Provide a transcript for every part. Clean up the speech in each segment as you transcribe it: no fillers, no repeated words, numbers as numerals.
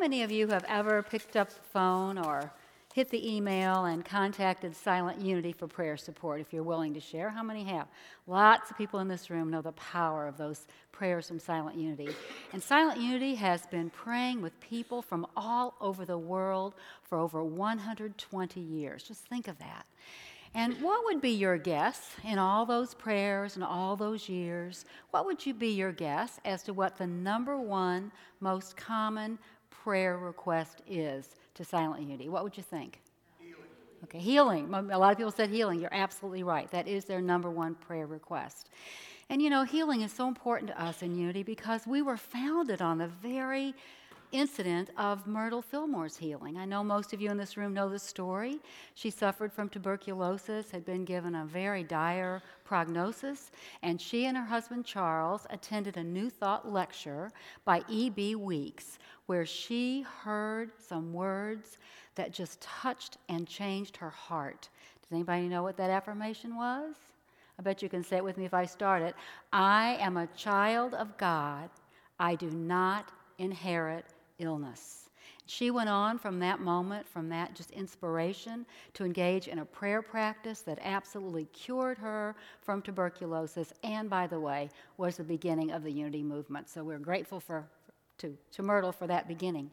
many of you have ever picked up the phone or hit the email and contacted Silent Unity for prayer support, if you're willing to share? How many have? Lots of people in this room know the power of those prayers from Silent Unity. And Silent Unity has been praying with people from all over the world for over 120 years. Just think of that. And what would be your guess in all those prayers and all those years? What would you be your guess as to what the number one most common prayer request is to Silent Unity? What would you think? Healing. Okay, healing. A lot of people said healing. You're absolutely right. That is their number one prayer request. And you know, healing is so important to us in Unity because we were founded on the very incident of Myrtle Fillmore's healing. I know most of you in this room know the story. She suffered from tuberculosis, had been given a very dire prognosis, and she and her husband Charles attended a New Thought lecture by E.B. Weeks, where she heard some words that just touched and changed her heart. Does anybody know what that affirmation was? I bet you can say it with me if I start it. I am a child of God. I do not inherit illness. She went on from that moment, from that just inspiration, to engage in a prayer practice that absolutely cured her from tuberculosis and, by the way, was the beginning of the Unity movement. So we're grateful to Myrtle for that beginning.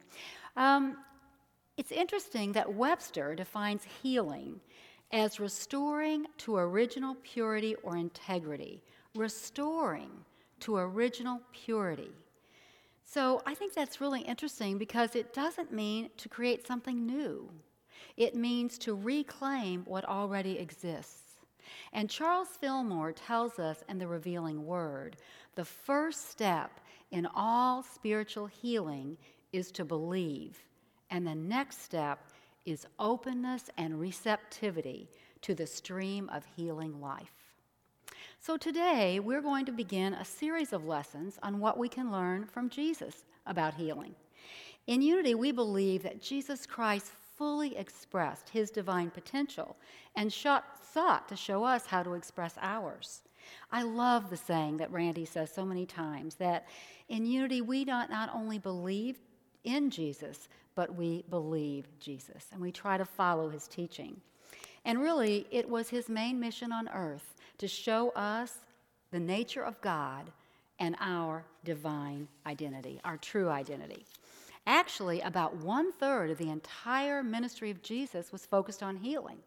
It's interesting that Webster defines healing as restoring to original purity or integrity. Restoring to original purity. So I think that's really interesting because it doesn't mean to create something new. It means to reclaim what already exists. And Charles Fillmore tells us in the Revealing Word, the first step in all spiritual healing is to believe. And the next step is openness and receptivity to the stream of healing life. So today, we're going to begin a series of lessons on what we can learn from Jesus about healing. In Unity, we believe that Jesus Christ fully expressed his divine potential and sought to show us how to express ours. I love the saying that Randy says so many times, that in Unity, we not only believe in Jesus, but we believe Jesus, and we try to follow his teaching. And really, it was his main mission on earth to show us the nature of God and our divine identity, our true identity. Actually, about 1/3 of the entire ministry of Jesus was focused on healing.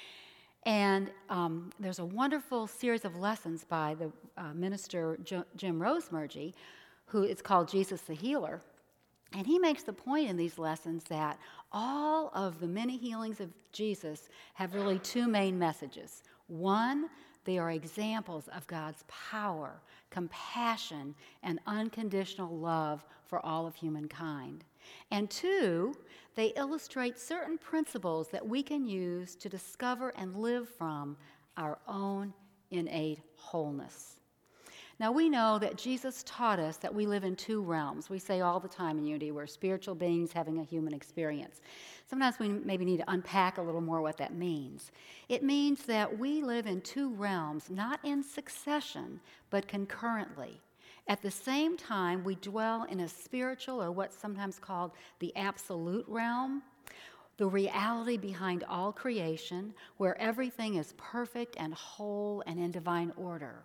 And there's a wonderful series of lessons by the minister Jim Rosemergy, who is called Jesus the Healer. And he makes the point in these lessons that all of the many healings of Jesus have really two main messages. One, they are examples of God's power, compassion, and unconditional love for all of humankind. And two, they illustrate certain principles that we can use to discover and live from our own innate wholeness. Now, we know that Jesus taught us that we live in two realms. We say all the time in Unity, we're spiritual beings having a human experience. Sometimes we maybe need to unpack a little more what that means. It means that we live in two realms, not in succession, but concurrently. At the same time, we dwell in a spiritual, or what's sometimes called the absolute realm, the reality behind all creation, where everything is perfect and whole and in divine order.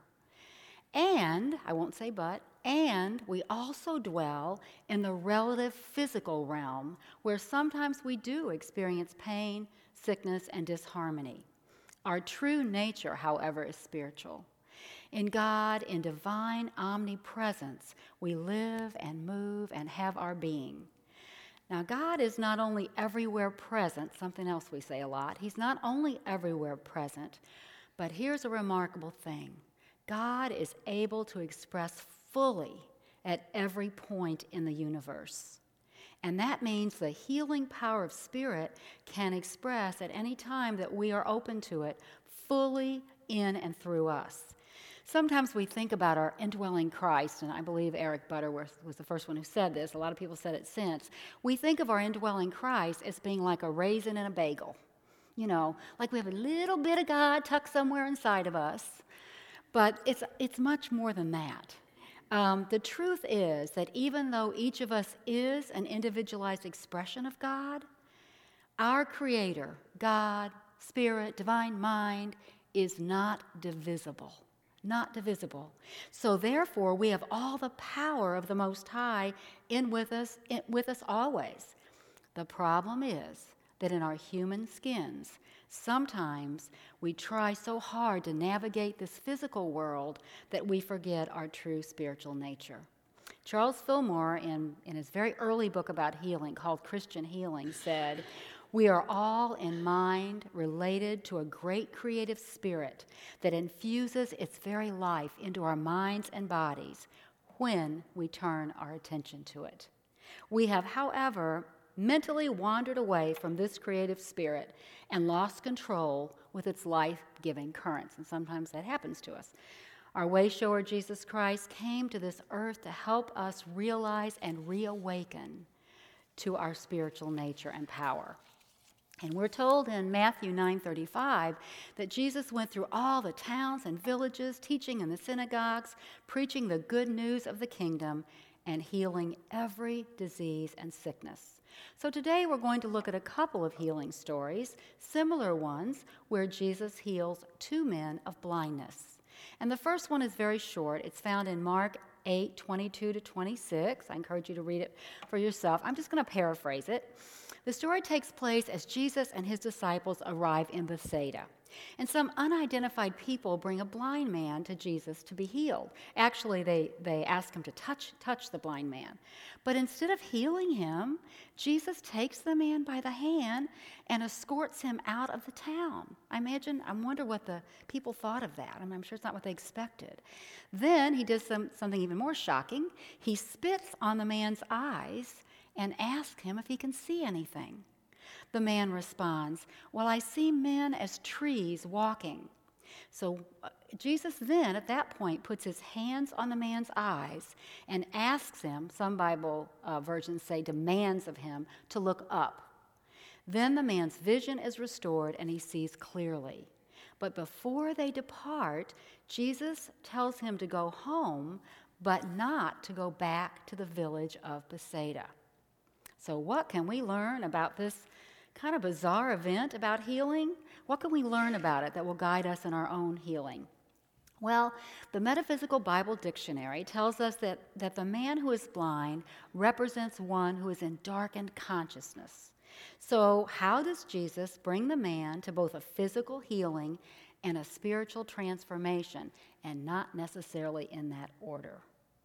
And, I won't say but, and we also dwell in the relative physical realm where sometimes we do experience pain, sickness, and disharmony. Our true nature, however, is spiritual. In God, in divine omnipresence, we live and move and have our being. Now, God is not only everywhere present, something else we say a lot. He's not only everywhere present, but here's a remarkable thing. God is able to express fully at every point in the universe. And that means the healing power of Spirit can express at any time that we are open to it fully in and through us. Sometimes we think about our indwelling Christ, and I believe Eric Butterworth was the first one who said this. A lot of people said it since. We think of our indwelling Christ as being like a raisin in a bagel. You know, like we have a little bit of God tucked somewhere inside of us. But it's much more than that. The truth is that even though each of us is an individualized expression of God, our Creator, God, Spirit, divine mind, is not divisible. Not divisible. So therefore, we have all the power of the Most High with us always. The problem is that in our human skins, sometimes we try so hard to navigate this physical world that we forget our true spiritual nature. Charles Fillmore, in his very early book about healing called Christian Healing, said, "We are all in mind related to a great creative spirit that infuses its very life into our minds and bodies when we turn our attention to it. We have, however, mentally wandered away from this creative spirit and lost control with its life-giving currents." And sometimes that happens to us. Our way-shower, Jesus Christ, came to this earth to help us realize and reawaken to our spiritual nature and power. And we're told in Matthew 9:35 that Jesus went through all the towns and villages, teaching in the synagogues, preaching the good news of the kingdom, and healing every disease and sickness. So today we're going to look at a couple of healing stories, similar ones, where Jesus heals two men of blindness. And the first one is very short. It's found in Mark 8:22-26. I encourage you to read it for yourself. I'm just going to paraphrase it. The story takes place as Jesus and his disciples arrive in Bethsaida. And some unidentified people bring a blind man to Jesus to be healed. Actually, they ask him to touch the blind man. But instead of healing him, Jesus takes the man by the hand and escorts him out of the town. I wonder what the people thought of that. I'm sure it's not what they expected. Then he does something even more shocking. He spits on the man's eyes and asks him if he can see anything. The man responds, "Well, I see men as trees walking." So Jesus then, at that point, puts his hands on the man's eyes and asks him, some Bible versions say demands of him, to look up. Then the man's vision is restored and he sees clearly. But before they depart, Jesus tells him to go home, but not to go back to the village of Bethsaida. So what can we learn about this kind of bizarre event about healing? What can we learn about it that will guide us in our own healing? Well, the Metaphysical Bible Dictionary tells us that the man who is blind represents one who is in darkened consciousness. So how does Jesus bring the man to both a physical healing and a spiritual transformation, and not necessarily in that order?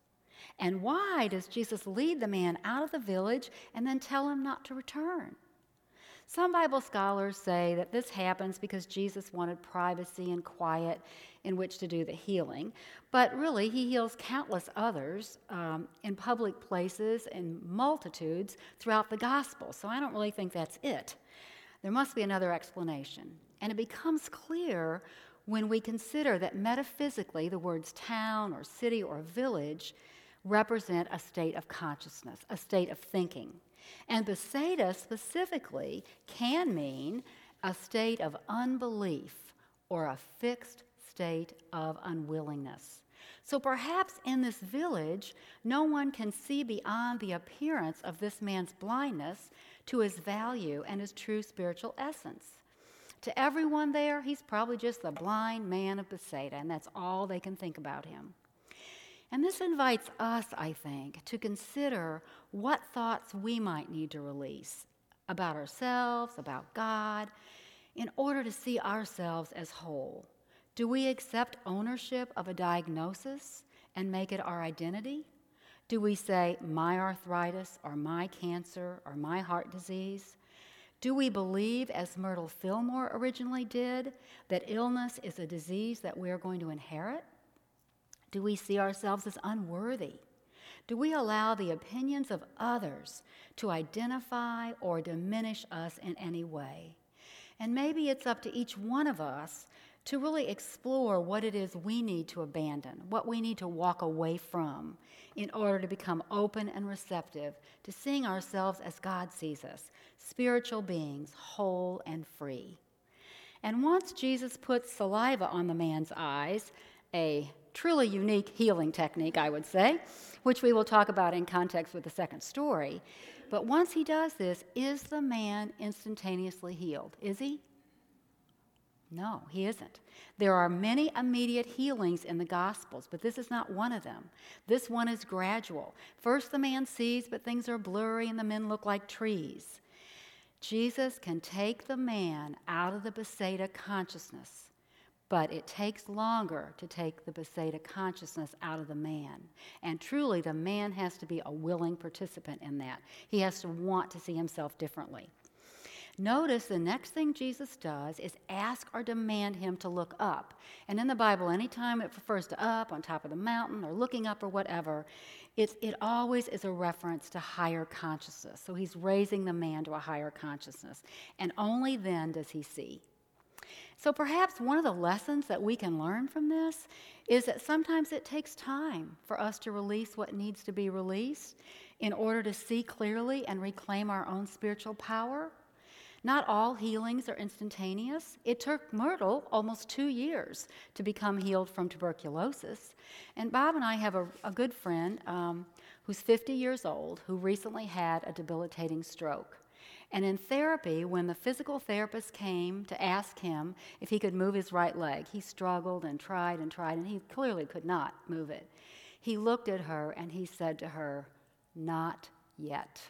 And why does Jesus lead the man out of the village and then tell him not to return? Some Bible scholars say that this happens because Jesus wanted privacy and quiet in which to do the healing. But really, he heals countless others in public places and multitudes throughout the gospel. So I don't really think that's it. There must be another explanation. And it becomes clear when we consider that metaphysically the words town or city or village represent a state of consciousness, a state of thinking. And Bethsaida specifically can mean a state of unbelief or a fixed state of unwillingness. So perhaps in this village, no one can see beyond the appearance of this man's blindness to his value and his true spiritual essence. To everyone there, he's probably just the blind man of Bethsaida, and that's all they can think about him. And this invites us, I think, to consider what thoughts we might need to release about ourselves, about God, in order to see ourselves as whole. Do we accept ownership of a diagnosis and make it our identity? Do we say, my arthritis, or my cancer, or my heart disease? Do we believe, as Myrtle Fillmore originally did, that illness is a disease that we're going to inherit? Do we see ourselves as unworthy? Do we allow the opinions of others to identify or diminish us in any way? And maybe it's up to each one of us to really explore what it is we need to abandon, what we need to walk away from in order to become open and receptive to seeing ourselves as God sees us, spiritual beings, whole and free. And once Jesus puts saliva on the man's eyes, a truly unique healing technique, I would say, which we will talk about in context with the second story. But once he does this, is the man instantaneously healed? Is he? No, he isn't. There are many immediate healings in the Gospels, but this is not one of them. This one is gradual. First the man sees, but things are blurry and the men look like trees. Jesus can take the man out of the Bethsaida consciousness, but it takes longer to take the Bethsaida consciousness out of the man. And truly, the man has to be a willing participant in that. He has to want to see himself differently. Notice the next thing Jesus does is ask or demand him to look up. And in the Bible, anytime it refers to up, on top of the mountain, or looking up, or whatever, it always is a reference to higher consciousness. So he's raising the man to a higher consciousness. And only then does he see. So perhaps one of the lessons that we can learn from this is that sometimes it takes time for us to release what needs to be released in order to see clearly and reclaim our own spiritual power. Not all healings are instantaneous. It took Myrtle almost 2 years to become healed from tuberculosis. And Bob and I have a good friend who's 50 years old who recently had a debilitating stroke. And in therapy, when the physical therapist came to ask him if he could move his right leg, he struggled and tried, and he clearly could not move it. He looked at her and he said to her, "Not yet.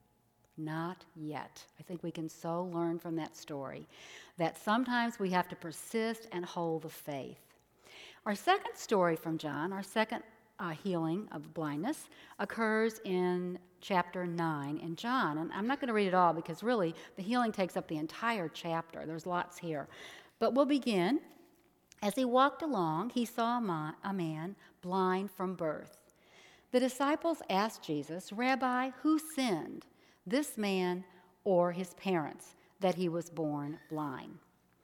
Not yet." I think we can so learn from that story that sometimes we have to persist and hold the faith. Our second story from John, our second healing of blindness, occurs in chapter 9 in John. And I'm not going to read it all because really the healing takes up the entire chapter. There's lots here. But we'll begin. As he walked along, he saw a man blind from birth. The disciples asked Jesus, "Rabbi, who sinned, this man or his parents, that he was born blind?"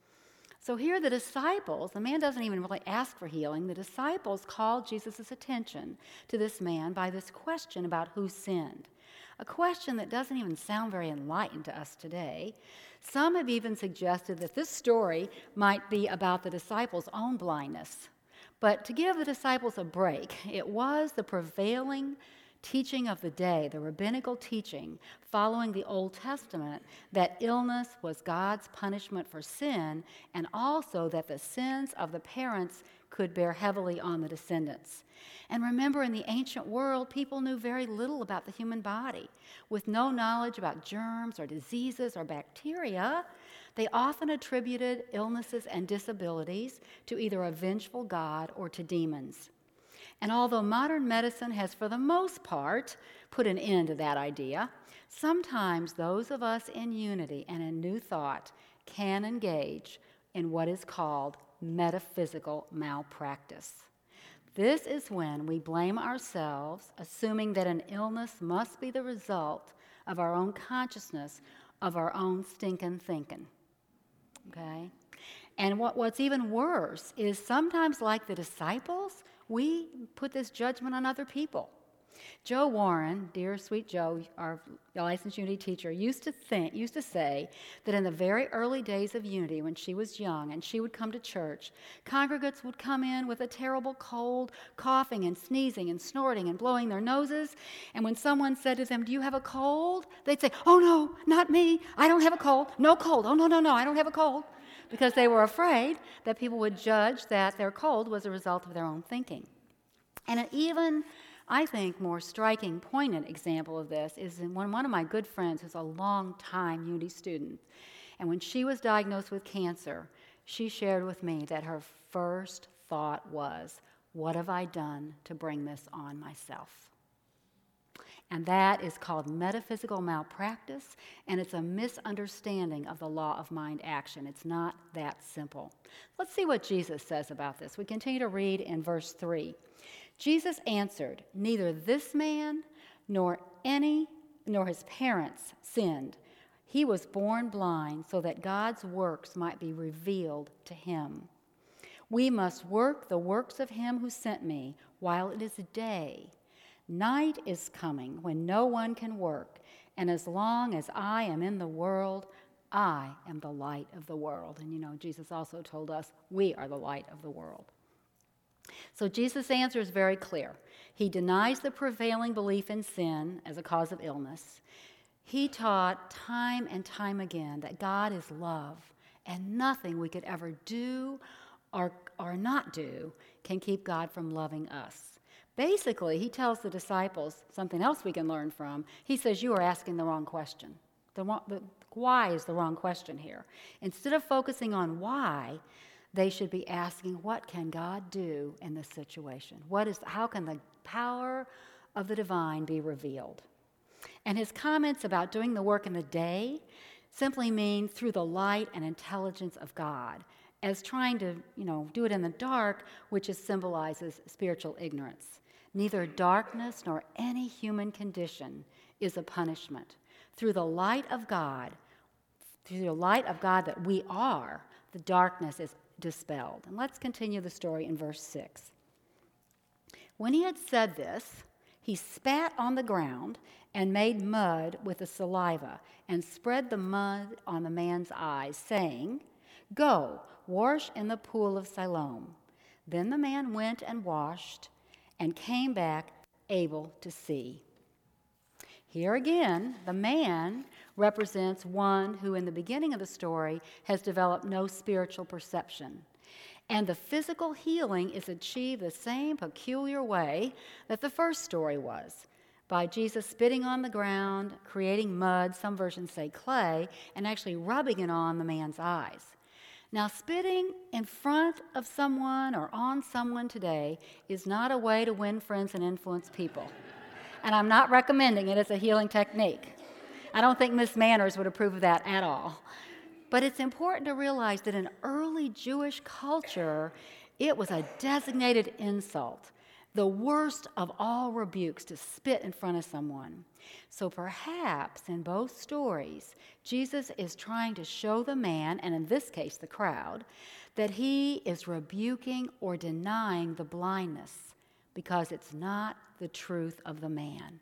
So here the disciples, the man doesn't even really ask for healing, the disciples called Jesus' attention to this man by this question about who sinned. A question that doesn't even sound very enlightened to us today. Some have even suggested that this story might be about the disciples' own blindness. But to give the disciples a break, it was the prevailing teaching of the day, the rabbinical teaching following the Old Testament, that illness was God's punishment for sin, and also that the sins of the parents could bear heavily on the descendants. And remember, in the ancient world, people knew very little about the human body. With no knowledge about germs or diseases or bacteria, they often attributed illnesses and disabilities to either a vengeful God or to demons. And although modern medicine has, for the most part, put an end to that idea, sometimes those of us in unity and in new thought can engage in what is called metaphysical malpractice. This is when we blame ourselves, assuming that an illness must be the result of our own consciousness, of our own stinking thinking. Okay? And what's even worse is sometimes, like the disciples, we put this judgment on other people. Joe Warren, dear sweet Joe, our licensed Unity teacher, used to say that in the very early days of Unity, when she was young and she would come to church, congregants would come in with a terrible cold, coughing and sneezing and snorting and blowing their noses. And when someone said to them, "Do you have a cold?" they'd say, "Oh no, not me. I don't have a cold. No cold. Oh no, I don't have a cold." Because they were afraid that people would judge that their cold was a result of their own thinking. And an even, I think, more striking, poignant example of this is when one of my good friends, who's a long-time Unity student, and when she was diagnosed with cancer, she shared with me that her first thought was, "What have I done to bring this on myself?" And that is called metaphysical malpractice, and it's a misunderstanding of the law of mind action. It's not that simple. Let's see what Jesus says about this. We continue to read in verse 3. Jesus answered, "Neither this man nor his parents sinned. He was born blind so that God's works might be revealed to him. We must work the works of him who sent me while it is day. Night is coming when no one can work, and as long as I am in the world, I am the light of the world." And Jesus also told us we are the light of the world. So Jesus' answer is very clear. He denies the prevailing belief in sin as a cause of illness. He taught time and time again that God is love, and nothing we could ever do or not do can keep God from loving us. Basically, he tells the disciples something else we can learn from. He says, you are asking the wrong question. The why is the wrong question here. Instead of focusing on why, they should be asking, what can God do in this situation? How can the power of the divine be revealed? And his comments about doing the work in the day simply mean through the light and intelligence of God, as trying to, do it in the dark, which symbolizes spiritual ignorance. Neither darkness nor any human condition is a punishment. Through the light of God that we are, the darkness is dispelled. And let's continue the story in verse 6. When he had said this, he spat on the ground and made mud with the saliva and spread the mud on the man's eyes, saying, "Go, wash in the pool of Siloam." Then the man went and washed and came back able to see. Here again, the man represents one who in the beginning of the story has developed no spiritual perception. And the physical healing is achieved the same peculiar way that the first story was, by Jesus spitting on the ground, creating mud, some versions say clay, and actually rubbing it on the man's eyes. Now, spitting in front of someone or on someone today is not a way to win friends and influence people. And I'm not recommending it as a healing technique. I don't think Miss Manners would approve of that at all. But it's important to realize that in early Jewish culture, it was a designated insult, the worst of all rebukes, to spit in front of someone. So perhaps in both stories, Jesus is trying to show the man, and in this case the crowd, that he is rebuking or denying the blindness because it's not the truth of the man.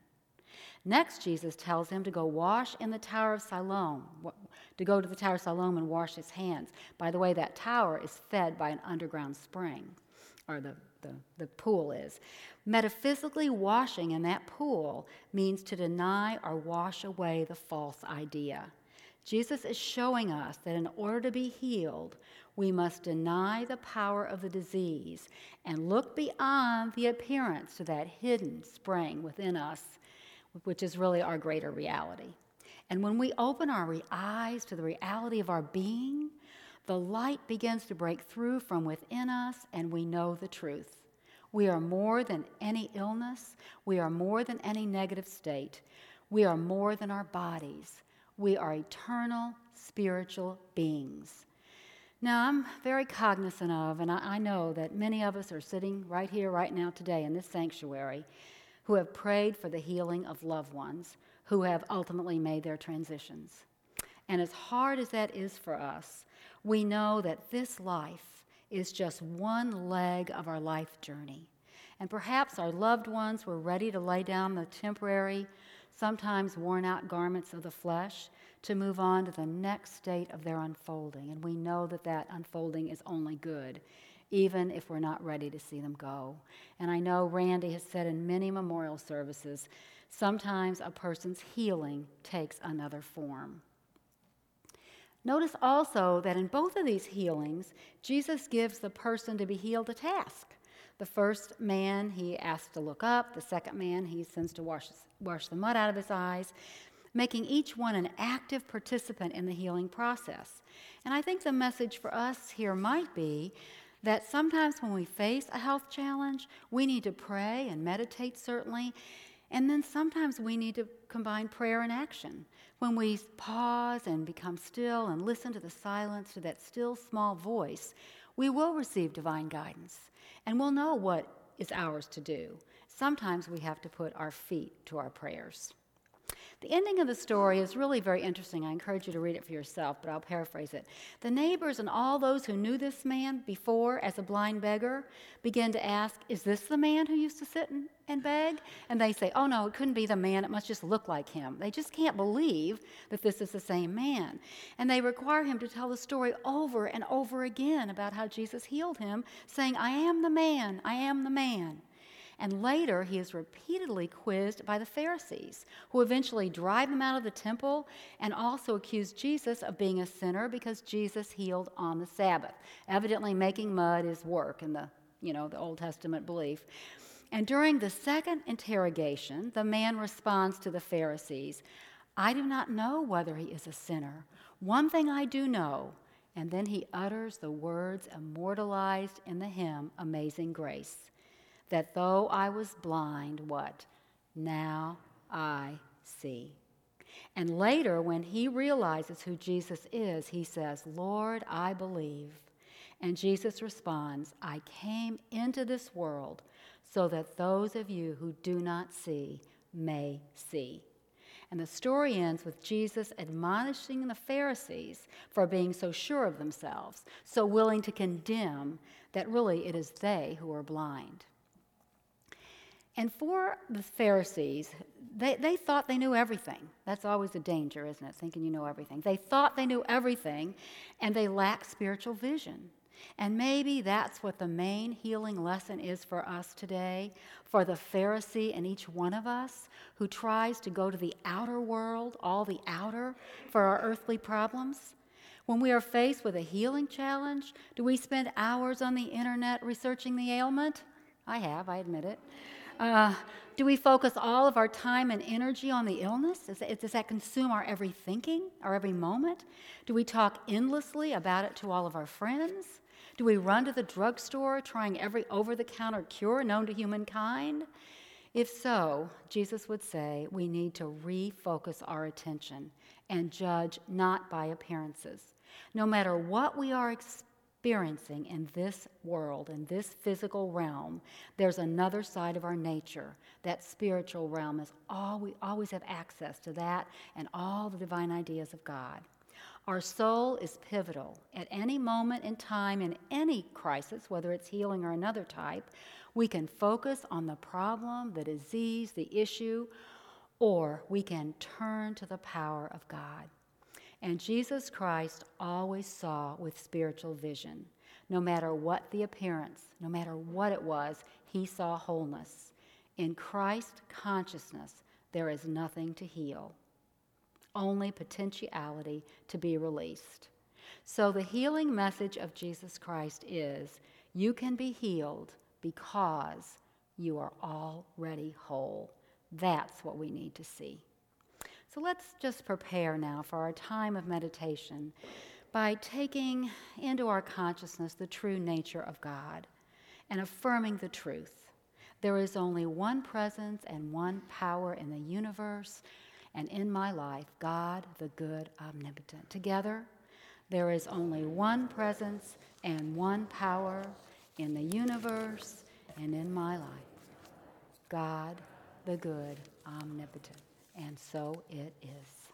Next, Jesus tells him to go wash in the Tower of Siloam, to go to the Tower of Siloam and wash his hands. By the way, that tower is fed by an underground spring, or the pool is. Metaphysically, washing in that pool means to deny or wash away the false idea. Jesus is showing us that in order to be healed, we must deny the power of the disease and look beyond the appearance to that hidden spring within us, which is really our greater reality. And when we open our eyes to the reality of our being, the light begins to break through from within us, and we know the truth. We are more than any illness. We are more than any negative state. We are more than our bodies. We are eternal spiritual beings. Now, I'm very cognizant of, and I know that many of us are sitting right here, right now, today in this sanctuary, who have prayed for the healing of loved ones who have ultimately made their transitions. And as hard as that is for us, we know that this life is just one leg of our life journey. And perhaps our loved ones were ready to lay down the temporary, sometimes worn-out garments of the flesh to move on to the next state of their unfolding. And we know that that unfolding is only good, even if we're not ready to see them go. And I know Randy has said in many memorial services, sometimes a person's healing takes another form. Notice also that in both of these healings, Jesus gives the person to be healed a task. The first man he asks to look up. The second man he sends to wash the mud out of his eyes, making each one an active participant in the healing process. And I think the message for us here might be that sometimes when we face a health challenge, we need to pray and meditate, certainly, and then sometimes we need to combine prayer and action. When we pause and become still and listen to the silence, to that still small voice, we will receive divine guidance, and we'll know what is ours to do. Sometimes we have to put our feet to our prayers. The ending of the story is really very interesting. I encourage you to read it for yourself, but I'll paraphrase it. The neighbors and all those who knew this man before as a blind beggar began to ask, is this the man who used to sit and beg? And they say, oh no, it couldn't be the man. It must just look like him. They just can't believe that this is the same man. And they require him to tell the story over and over again about how Jesus healed him, saying, I am the man, I am the man. And later, he is repeatedly quizzed by the Pharisees, who eventually drive him out of the temple and also accuse Jesus of being a sinner because Jesus healed on the Sabbath, evidently making mud his work in the Old Testament belief. And during the second interrogation, the man responds to the Pharisees, I do not know whether he is a sinner. One thing I do know. And then he utters the words immortalized in the hymn, Amazing Grace. That though I was blind, what? Now I see. And later, when he realizes who Jesus is, he says, Lord, I believe. And Jesus responds, I came into this world so that those of you who do not see may see. And the story ends with Jesus admonishing the Pharisees for being so sure of themselves, so willing to condemn that really it is they who are blind. And for the Pharisees, they thought they knew everything. That's always a danger, isn't it? Thinking you know everything. They thought they knew everything, and they lacked spiritual vision. And maybe that's what the main healing lesson is for us today, for the Pharisee and each one of us who tries to go to the outer world, all the outer, for our earthly problems. When we are faced with a healing challenge, do we spend hours on the internet researching the ailment? I have, I admit it. Do we focus all of our time and energy on the illness? Does that consume our every thinking, our every moment? Do we talk endlessly about it to all of our friends? Do we run to the drugstore trying every over-the-counter cure known to humankind? If so, Jesus would say we need to refocus our attention and judge not by appearances. No matter what we are experiencing in this world, in this physical realm, there's another side of our nature. That spiritual realm is all we always have access to that and all the divine ideas of God. Our soul is pivotal. At any moment in time, in any crisis, whether it's healing or another type, we can focus on the problem, the disease, the issue, or we can turn to the power of God. And Jesus Christ always saw with spiritual vision. No matter what the appearance, no matter what it was, he saw wholeness. In Christ consciousness, there is nothing to heal, only potentiality to be released. So the healing message of Jesus Christ is, you can be healed because you are already whole. That's what we need to see. So let's just prepare now for our time of meditation by taking into our consciousness the true nature of God and affirming the truth. There is only one presence and one power in the universe and in my life, God, the good omnipotent. Together, there is only one presence and one power in the universe and in my life, God, the good omnipotent. And so it is.